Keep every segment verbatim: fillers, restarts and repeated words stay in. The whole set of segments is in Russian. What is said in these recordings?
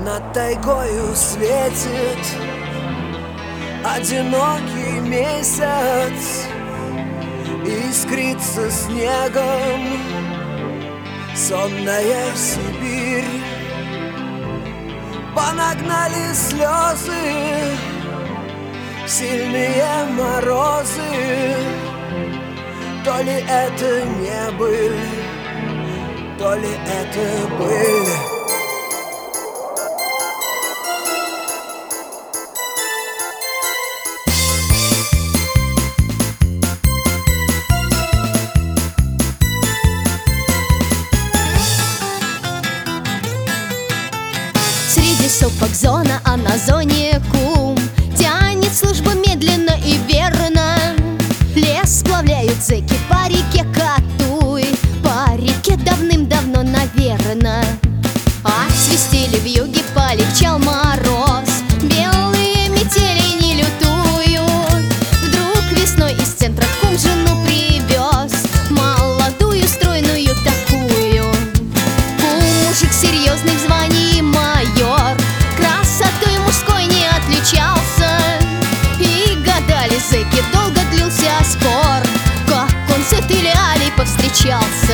Над тайгою светит одинокий месяц, искрится снегом сонная Сибирь. Понагнали слезы сильные морозы. То ли это не быль, то ли это быль. Среди сопок зона, а на зоне кум тянет службу медленно и верно. Лес сплавляют зэки по реке Катуй, по реке давным-давно, наверно. Отсвистели вьюги, полегчал мороз, белые метели не лютуют. Вдруг весной из центра кум жену привез, молодую, стройную такую. Кум мужик серьезный, в звании майор, красотой мужской не отличался. И гадали зэки, долго длился спор, как он с этой лялей повстречался.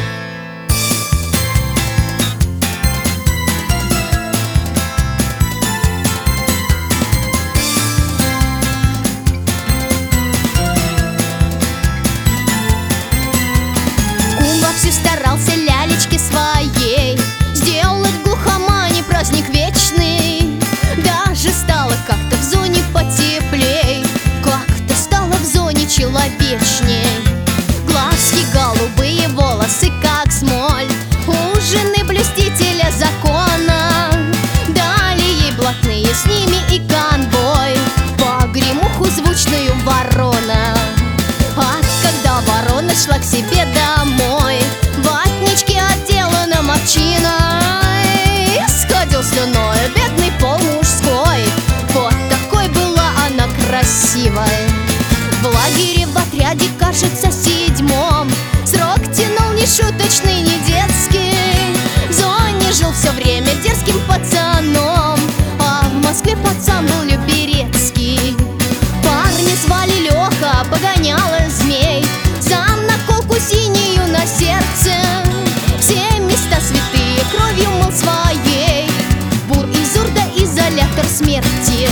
Кум вовсю старался лялечке своей сделать в глухомане праздник вечный. Даже стало как-то в зоне потеплей, как-то стало в зоне человечней. Глазки голубые, волосы как смоль, у жены блюстителя закона. Дали ей блатные, с ними и конвой, погремуху звучную ворона. А когда ворона шла к себе домой, ватнички отделана овчиной, сходил слюной бедный пол мужской. Вот такой была она красивой. В лагере, в отряде, кажется, седьмом, срок тянул не шуточный, не детский. В зоне жил все время дерзким пацаном, а в Москве пацан был Люберецкий. Парня звали Леха, погоняла змей, за наколку синюю на сердце. Все места святые кровью мыл своей, бур и зурда, изолятор смерти.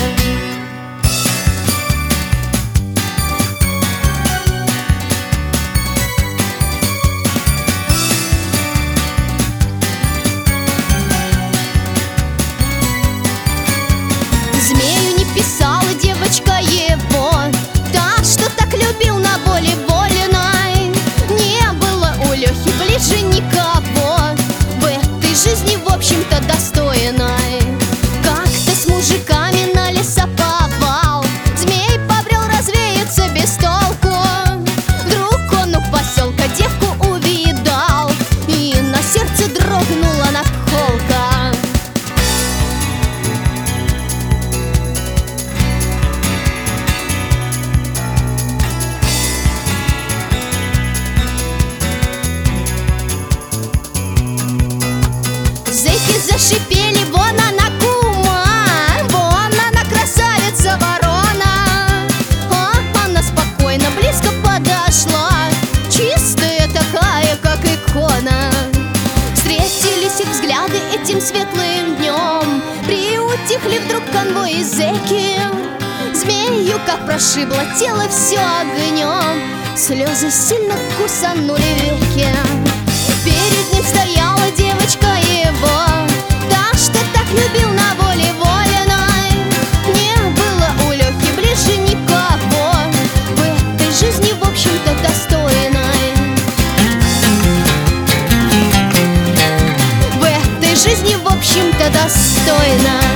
Змею не писала девочка его, та, что так любил на воле вольной. Не было у Лехи ближе никого в этой жизни, в общем-то, достойной. Как-то с мужиками на лесоповал змей побрел развеяться без толку. Вдруг он у поселка девку увидал, и на сердце дрогнула наколка. Зэки зашипели: вон она кума, вон она красавица ворона. А она спокойно близко подошла, чистая такая, как икона. Встретились их взгляды этим светлым днем, приутихли вдруг конвои зэки. Змею как прошибло тело все огнем, слезы сильно кусанули веки. Перед ним стояла девочка его, та, что так любил на воле вольной. Не было у Лехи ближе никого в этой жизни, в общем-то, достойной. В этой жизни, в общем-то, достойной.